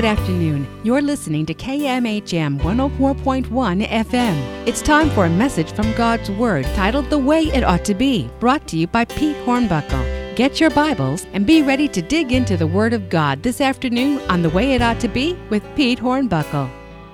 Good afternoon. You're listening to KMHM 104.1 FM. It's time for a message from God's Word titled The Way It Ought to Be, brought to you by Pete Hornbuckle. Get your Bibles and be ready to dig into the Word of God this afternoon on The Way It Ought to Be with Pete Hornbuckle.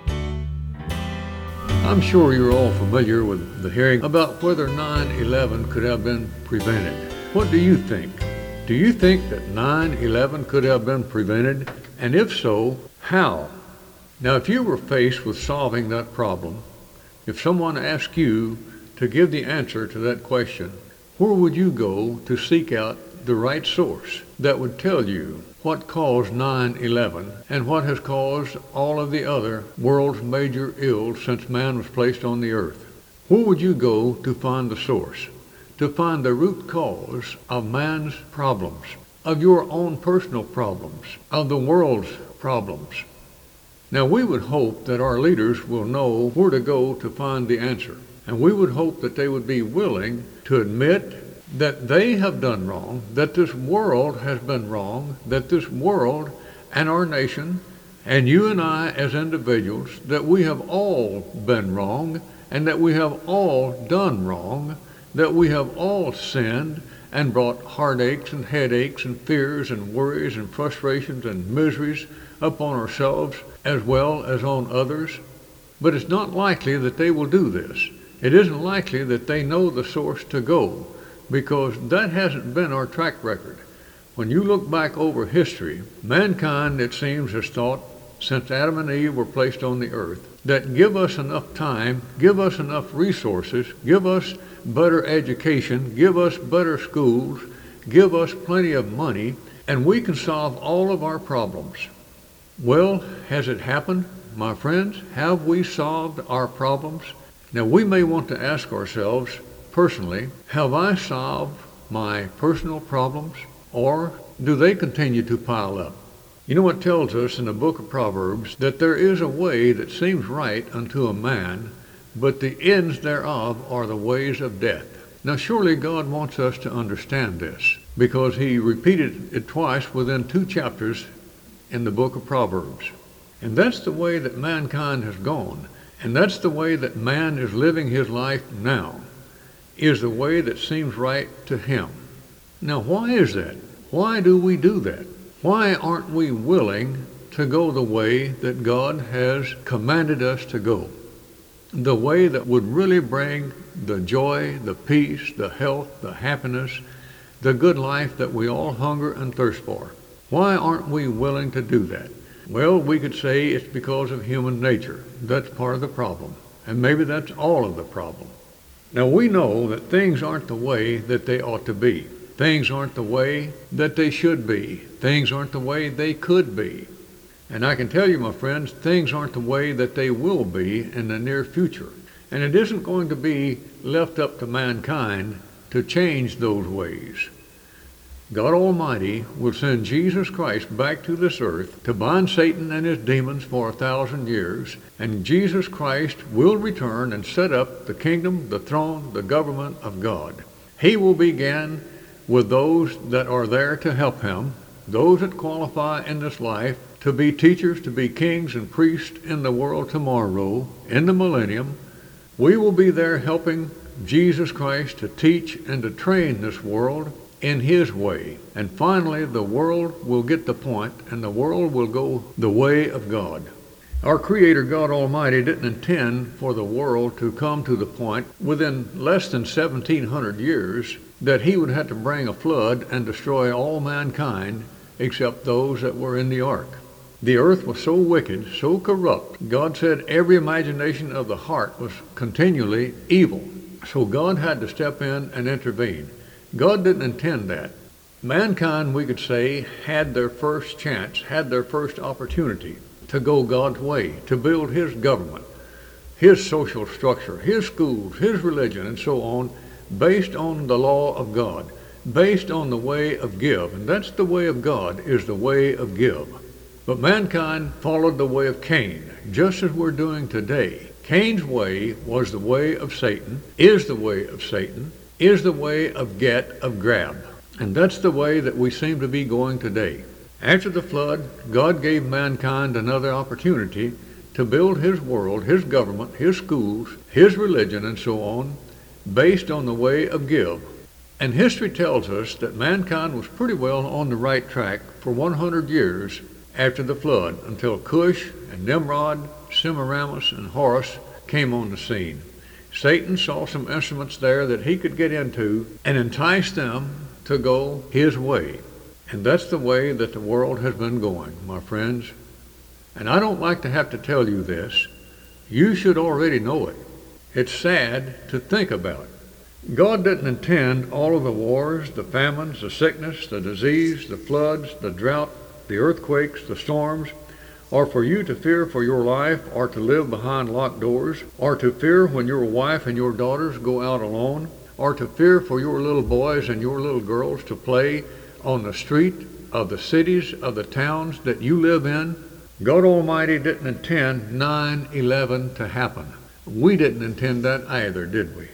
I'm sure you're all familiar with the hearing about whether 9/11 could have been prevented. What do you think? Do you think that 9/11 could have been prevented? And if so, how? Now, if you were faced with solving that problem, if someone asked you to give the answer to that question, where would you go to seek out the right source that would tell you what caused 9/11 and what has caused all of the other world's major ills since man was placed on the earth? Where would you go to find the source, to find the root cause of man's problems, of your own personal problems, of the world's problems? Now, we would hope that our leaders will know where to go to find the answer, and we would hope that they would be willing to admit that they have done wrong, that this world has been wrong, that this world and our nation and you and I as individuals, that we have all been wrong and that we have all done wrong, that we have all sinned and brought heartaches and headaches and fears and worries and frustrations and miseries upon ourselves as well as on others. But it's not likely that they will do this. It isn't likely that they know the source to go, because that hasn't been our track record. When you look back over history, mankind, it seems, has thought, since Adam and Eve were placed on the earth, that give us enough time, give us enough resources, give us better education, give us better schools, give us plenty of money, and we can solve all of our problems. Well, has it happened, my friends? Have we solved our problems? Now, we may want to ask ourselves, personally, have I solved my personal problems, or do they continue to pile up? You know, it tells us in the book of Proverbs that there is a way that seems right unto a man, but the ends thereof are the ways of death. Now, surely God wants us to understand this, because he repeated it twice within 2 chapters in the book of Proverbs. And that's the way that mankind has gone, and that's the way that man is living his life now, is the way that seems right to him. Now, why is that? Why do we do that? Why aren't we willing to go the way that God has commanded us to go? The way that would really bring the joy, the peace, the health, the happiness, the good life that we all hunger and thirst for. Why aren't we willing to do that? Well, we could say it's because of human nature. That's part of the problem. And maybe that's all of the problem. Now, we know that things aren't the way that they ought to be. Things aren't the way that they should be. Things aren't the way they could be. And I can tell you, my friends, things aren't the way that they will be in the near future. And it isn't going to be left up to mankind to change those ways. God Almighty will send Jesus Christ back to this earth to bind Satan and his demons for 1,000 years, and Jesus Christ will return and set up the kingdom, the throne, the government of God. He will begin with those that are there to help him, those that qualify in this life to be teachers, to be kings and priests in the world tomorrow, in the millennium. We will be there helping Jesus Christ to teach and to train this world in his way. And finally, the world will get the point, and the world will go the way of God. Our Creator, God Almighty, didn't intend for the world to come to the point within less than 1,700 years that he would have to bring a flood and destroy all mankind except those that were in the ark. The earth was so wicked, so corrupt. God said every imagination of the heart was continually evil. So God had to step in and intervene. God didn't intend that. Mankind, we could say, had their first chance, had their first opportunity to go God's way, to build his government, his social structure, his schools, his religion, and so on, based on the law of God, based on the way of give. And that's the way of God, is the way of give. But mankind followed the way of Cain, just as we're doing today. Cain's way was the way of Satan, is the way of Satan, is the way of get, of grab. And that's the way that we seem to be going today. After the flood, God gave mankind another opportunity to build his world, his government, his schools, his religion, and so on, based on the way of give. And history tells us that mankind was pretty well on the right track for 100 years after the flood, until Cush and Nimrod, Semiramis, and Horus came on the scene. Satan saw some instruments there that he could get into and entice them to go his way. And that's the way that the world has been going, my friends. And I don't like to have to tell you this. You should already know it. It's sad to think about. God didn't intend all of the wars, the famines, the sickness, the disease, the floods, the drought, the earthquakes, the storms, or for you to fear for your life, or to live behind locked doors, or to fear when your wife and your daughters go out alone, or to fear for your little boys and your little girls to play on the street of the cities of the towns that you live in. God Almighty didn't intend 9/11 to happen. We didn't intend that either, did we?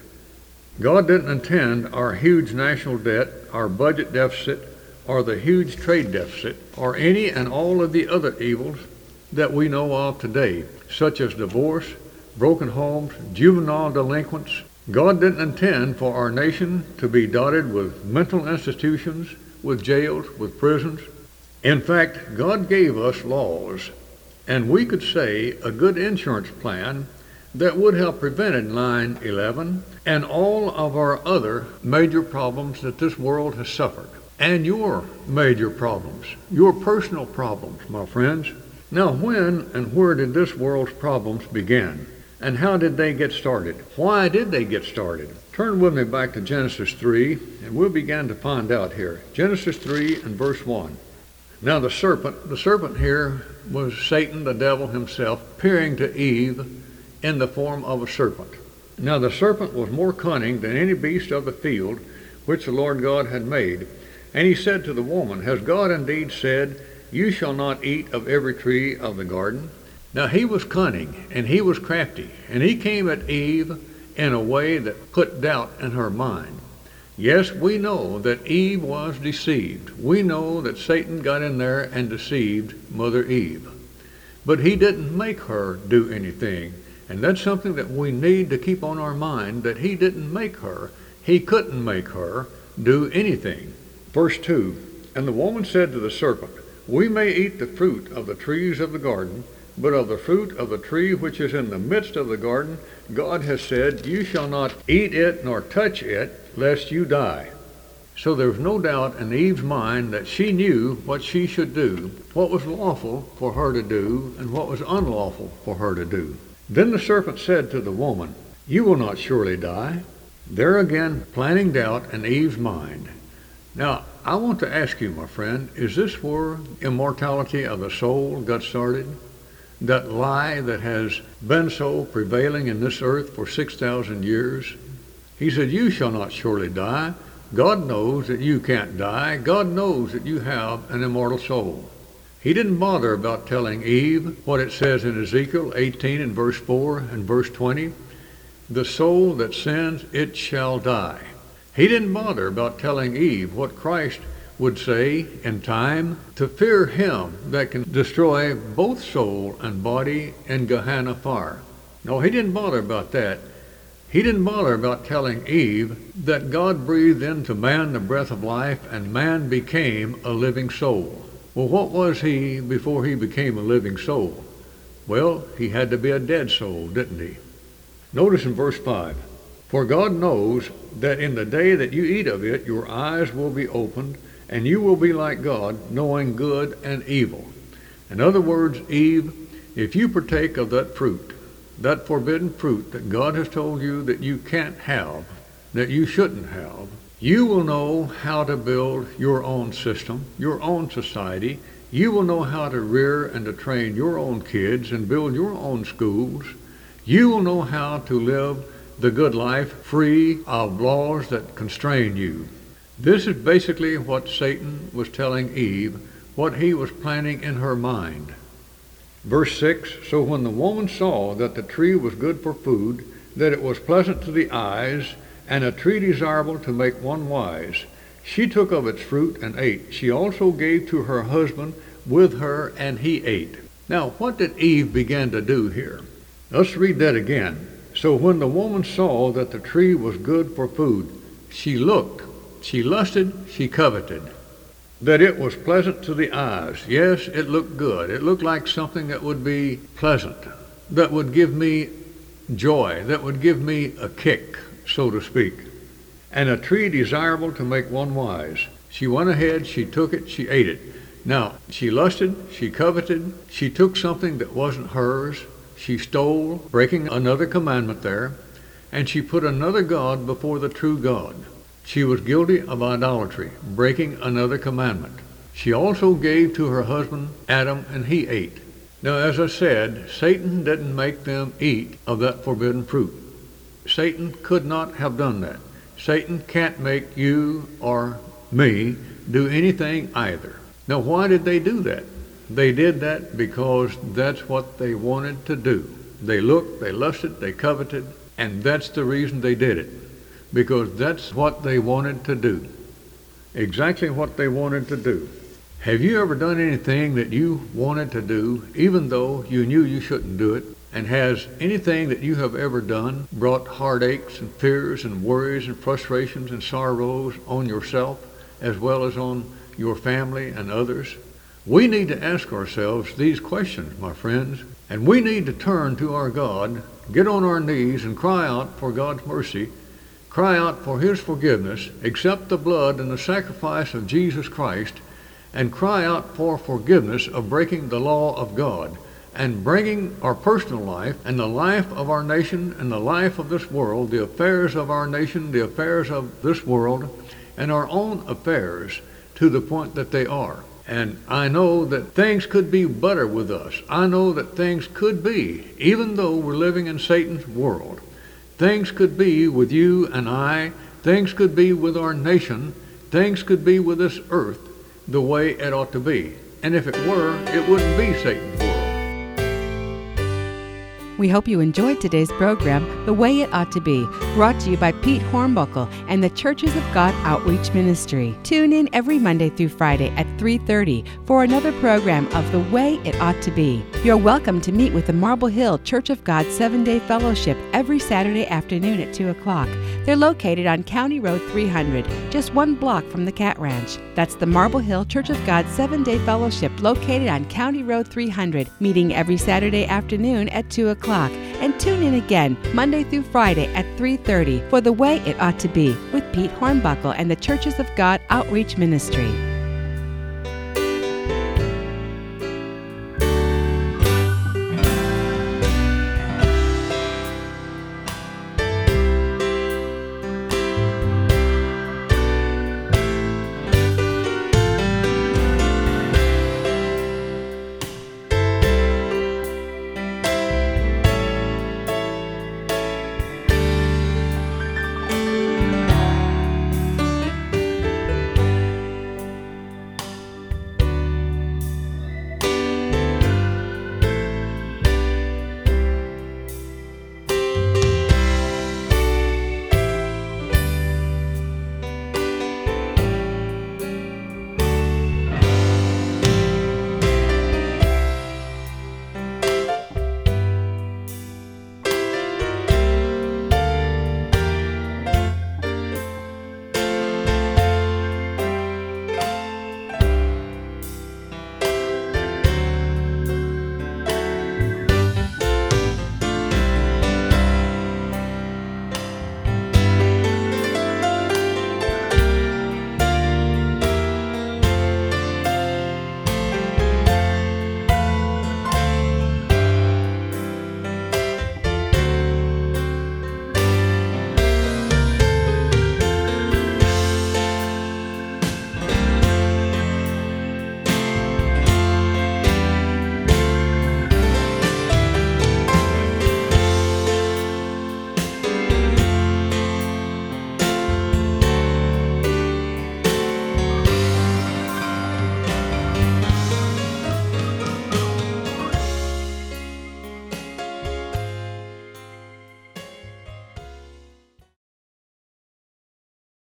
God didn't intend our huge national debt, our budget deficit, or the huge trade deficit, or any and all of the other evils that we know of today, such as divorce, broken homes, juvenile delinquents. God didn't intend for our nation to be dotted with mental institutions, with jails, with prisons. In fact, God gave us laws, and we could say a good insurance plan that would have prevented 9/11 and all of our other major problems that this world has suffered. And your major problems, your personal problems, my friends. Now, when and where did this world's problems begin? And how did they get started? Why did they get started? Turn with me back to Genesis 3, and we'll begin to find out here. Genesis 3 and verse 1. Now the serpent here was Satan, the devil himself, appearing to Eve in the form of a serpent. Now the serpent was more cunning than any beast of the field which the Lord God had made. And he said to the woman, Has God indeed said, You shall not eat of every tree of the garden? Now he was cunning, and he was crafty, and he came at Eve in a way that put doubt in her mind. Yes, we know that Eve was deceived. We know that Satan got in there and deceived Mother Eve. But he didn't make her do anything. And that's something that we need to keep on our mind, that he didn't make her. He couldn't make her do anything. Verse 2, And the woman said to the serpent, We may eat the fruit of the trees of the garden, but of the fruit of the tree which is in the midst of the garden, God has said, You shall not eat it nor touch it, lest you die. So there was no doubt in Eve's mind that she knew what she should do, what was lawful for her to do, and what was unlawful for her to do. Then the serpent said to the woman, You will not surely die. There again, planting doubt in Eve's mind. Now, I want to ask you, my friend, is this where immortality of the soul got started? That lie that has been so prevailing in this earth for 6,000 years? He said, You shall not surely die. God knows that you can't die. God knows that you have an immortal soul. He didn't bother about telling Eve what it says in Ezekiel 18 and verse 4 and verse 20. The soul that sins, it shall die. He didn't bother about telling Eve what Christ would say in time, to fear him that can destroy both soul and body in Gehenna fire. No, he didn't bother about that. He didn't bother about telling Eve that God breathed into man the breath of life and man became a living soul. Well, what was he before he became a living soul? Well, he had to be a dead soul, didn't he? Notice in verse 5, For God knows that in the day that you eat of it, your eyes will be opened, and you will be like God, knowing good and evil. In other words, Eve, if you partake of that fruit, that forbidden fruit that God has told you that you can't have, that you shouldn't have, you will know how to build your own system, your own society. You will know how to rear and to train your own kids and build your own schools. You will know how to live the good life free of laws that constrain you. This is basically what Satan was telling Eve, what he was planning in her mind. Verse 6, So when the woman saw that the tree was good for food, that it was pleasant to the eyes, and a tree desirable to make one wise, She took of its fruit and ate. She also gave to her husband with her, and he ate. Now, what did Eve begin to do here? Let's read that again. So when the woman saw that the tree was good for food, she looked, she lusted, she coveted, that it was pleasant to the eyes. Yes, it looked good. It looked like something that would be pleasant, that would give me joy, that would give me a kick, so to speak. And a tree desirable to make one wise. She went ahead, she took it, she ate it. Now, she lusted, she coveted, she took something that wasn't hers, she stole, breaking another commandment there, and she put another god before the true God. She was guilty of idolatry, breaking another commandment. She also gave to her husband Adam, and he ate. Now, as I said, Satan didn't make them eat of that forbidden fruit. Satan could not have done that. Satan can't make you or me do anything either. Now, why did they do that? They did that because that's what they wanted to do. They looked, they lusted, they coveted, and that's the reason they did it. Because that's what they wanted to do. Exactly what they wanted to do. Have you ever done anything that you wanted to do, even though you knew you shouldn't do it? And has anything that you have ever done brought heartaches and fears and worries and frustrations and sorrows on yourself, as well as on your family and others? We need to ask ourselves these questions, my friends, and we need to turn to our God, get on our knees and cry out for God's mercy, cry out for His forgiveness, accept the blood and the sacrifice of Jesus Christ, and cry out for forgiveness of breaking the law of God, and bringing our personal life and the life of our nation and the life of this world, the affairs of our nation, the affairs of this world, and our own affairs to the point that they are. And I know that things could be better with us. I know that things could be, even though we're living in Satan's world, things could be with you and I, things could be with our nation, things could be with this earth the way it ought to be. And if it were, it wouldn't be Satan's world. We hope you enjoyed today's program, The Way It Ought to Be, brought to you by Pete Hornbuckle and the Churches of God Outreach Ministry. Tune in every Monday through Friday at 3:30 for another program of The Way It Ought to Be. You're welcome to meet with the Marble Hill Church of God 7-Day Fellowship every Saturday afternoon at 2 o'clock. They're located on County Road 300, just 1 block from the Cat Ranch. That's the Marble Hill Church of God 7-Day Fellowship located on County Road 300, meeting every Saturday afternoon at 2 o'clock. And tune in again Monday through Friday at 3:30 for The Way It Ought to Be with Pete Hornbuckle and the Churches of God Outreach Ministry.